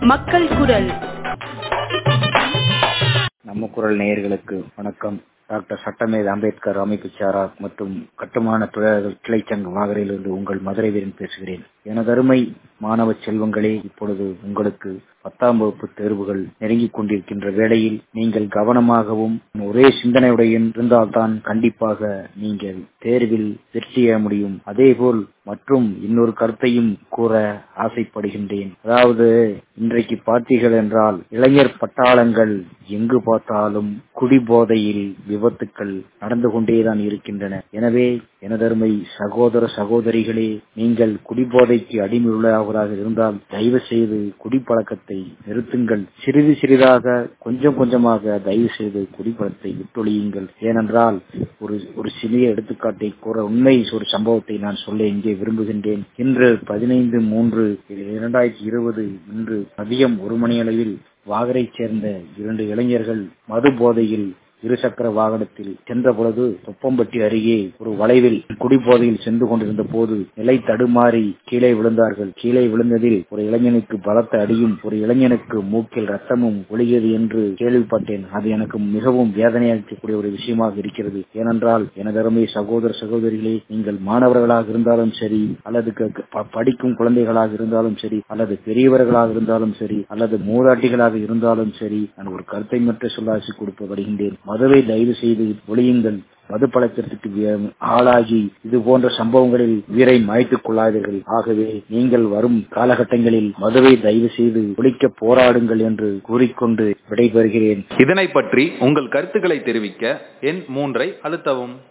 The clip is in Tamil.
மக்கள் குரல். நம்ம குரல் நேயர்களுக்கு வணக்கம். டாக்டர் சட்டமேதை அம்பேத்கர் அமைப்பு சாரா மற்றும் கட்டுமான தொழிலாளர்கள் கிளைச்சங்க வாகரையிலிருந்து உங்கள் மதுரை வீரன் பேசுகிறேன். எனதருமை மாணவ செல்வங்களே, இப்பொழுது உங்களுக்கு 10ஆம் வகுப்பு தேர்வுகள் நெருங்கிக் கொண்டிருக்கின்ற வேளையில் நீங்கள் கவனமாகவும் ஒரே சிந்தனையுடைய இருந்தால்தான் கண்டிப்பாக நீங்கள் தேர்வில் வெற்றிய முடியும். அதேபோல் மற்றும் இன்னொரு கருத்தையும் கூற ஆசைப்படுகின்றேன். அதாவது இன்றைக்கு பார்த்தீர்கள் என்றால் இளைஞர் பட்டாளங்கள் எங்கு பார்த்தாலும் குடிபோதையில் விபத்துக்கள் நடந்து கொண்டேதான் இருக்கின்றன. எனவே எனதருமை சகோதர சகோதரிகளே, நீங்கள் குடிபோதைக்கு அடிமையுள்ளவராக இருந்தால் தயவு செய்து குடிப்பழக்கத்தை நிறுத்துங்கள். சிறிது சிறிதாக கொஞ்சம் கொஞ்சமாக தயவு செய்து குடிப்பழக்கத்தை விட்டொழியுங்கள். ஏனென்றால் ஒரு சிறிய எடுத்துக்காட்டை கூற உண்மை ஒரு சம்பவத்தை நான் சொல்ல இங்கே விரும்புகின்றேன். இன்று 15/3/2020 இன்று மதியம் 1 மணி அளவில் வாகரை சேர்ந்த 2 இளைஞர்கள் மது போதையில் இருசக்கர வாகனத்தில் சென்ற பொழுது தொப்பம்பட்டி அருகே ஒரு வளைவில் குடிபோதையில் சென்று கொண்டிருந்த போது நிலை தடுமாறி கீழே விழுந்தார்கள். கீழே விழுந்ததில் ஒரு இளைஞனுக்கு பலத்த அடியும் ஒரு இளைஞனுக்கு மூக்கில் ரத்தமும் ஒழுகியது என்று கேள்விப்பட்டேன். அது எனக்கு மிகவும் வேதனையளிக்கக்கூடிய ஒரு விஷயமாக இருக்கிறது. ஏனென்றால் எனதருமை சகோதர சகோதரிகளே, நீங்கள் மாணவர்களாக இருந்தாலும் சரி, அல்லது படிக்கும் குழந்தைகளாக இருந்தாலும் சரி, அல்லது பெரியவர்களாக இருந்தாலும் சரி, அல்லது மூதாட்டிகளாக இருந்தாலும் சரி, நான் ஒரு கருத்தை மட்டும் சொல்ல ஆசை கொடுத்து வருகின்றேன். மதுவை தயவு செய்து ஒழியுங்கள். மது பழக்கத்திற்கு ஆளாகி இது போன்ற சம்பவங்களில் உயிரை மாய்த்துக் கொள்ளாதீர்கள். ஆகவே நீங்கள் வரும் காலகட்டங்களில் மதுவை தயவு செய்து ஒழிக்க போராடுங்கள் என்று கூறிக்கொண்டு விடைபெறுகிறேன். இதனை பற்றி உங்கள் கருத்துக்களை தெரிவிக்க எண் 3 அழுத்தவும்.